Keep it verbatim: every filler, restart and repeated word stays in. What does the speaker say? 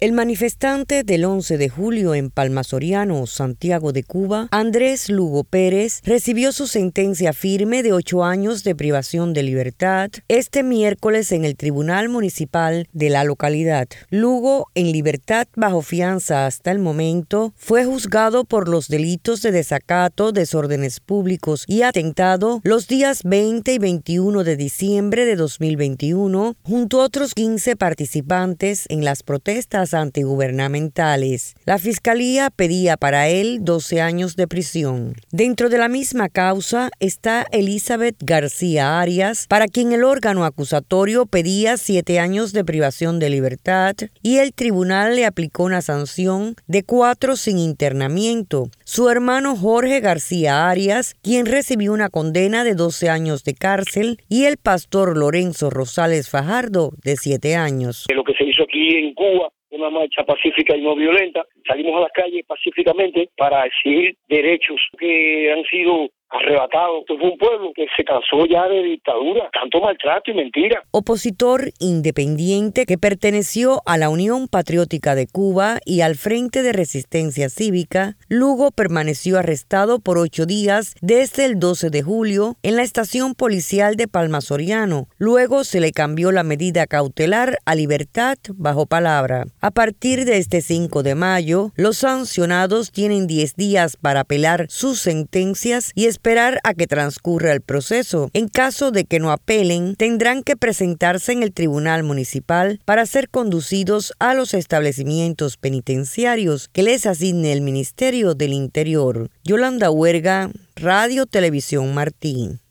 El manifestante del once de julio en Palma Soriano, Santiago de Cuba, Andrés Lugo Pérez, recibió su sentencia firme de ocho años de privación de libertad este miércoles en el Tribunal Municipal de la localidad. Lugo, en libertad bajo fianza hasta el momento, fue juzgado por los delitos de desacato, desórdenes públicos y atentado los días veinte y veintiuno de diciembre de dos mil veintiuno, junto a otros quince participantes en las protestas antigubernamentales. La Fiscalía pedía para él doce años de prisión. Dentro de la misma causa está Elizabeth García Arias, para quien el órgano acusatorio pedía siete años de privación de libertad y el tribunal le aplicó una sanción de cuatro sin internamiento. Su hermano Jorge García Arias, quien recibió una condena de doce años de cárcel, y el pastor Lorenzo Rosales Fajardo, de siete años. Lo que se hizo aquí en Cuba, una marcha pacífica y no violenta, salimos a las calles pacíficamente para exigir derechos que han sido arrebatados. Fue un pueblo que se cansó ya de dictadura, tanto maltrato y mentira. Opositor independiente que perteneció a la Unión Patriótica de Cuba y al Frente de Resistencia Cívica, Lugo permaneció arrestado por ocho días desde el doce de julio en la estación policial de Palma Soriano. Luego se le cambió la medida cautelar a libertad bajo palabra. A partir de este cinco de mayo, los sancionados tienen diez días para apelar sus sentencias y esperar a que transcurra el proceso. En caso de que no apelen, tendrán que presentarse en el Tribunal Municipal para ser conducidos a los establecimientos penitenciarios que les asigne el Ministerio del Interior. Yolanda Huerga, Radio Televisión Martí.